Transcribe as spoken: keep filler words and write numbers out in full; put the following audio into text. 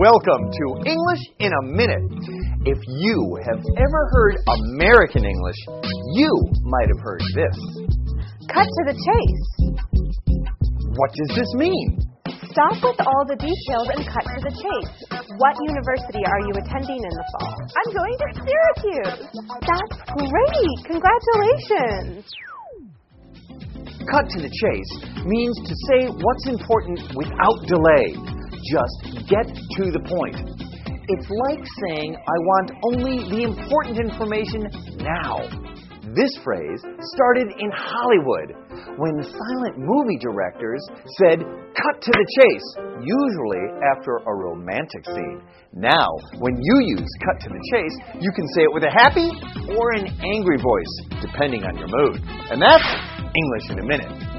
Welcome to English in a Minute. If you have ever heard American English, you might have heard this. Cut to the chase. What does this mean? Stop with all the details and cut to the chase. What university are you attending in the fall? I'm going to Syracuse. That's great. Congratulations. Cut to the chase means to say what's important without delay. Just get to the point. It's like saying, I want only the important information now. This phrase started in Hollywood when silent movie directors said, cut to the chase, usually after a romantic scene. Now, when you use cut to the chase, you can say it with a happy or an angry voice, depending on your mood. And that's English in a Minute.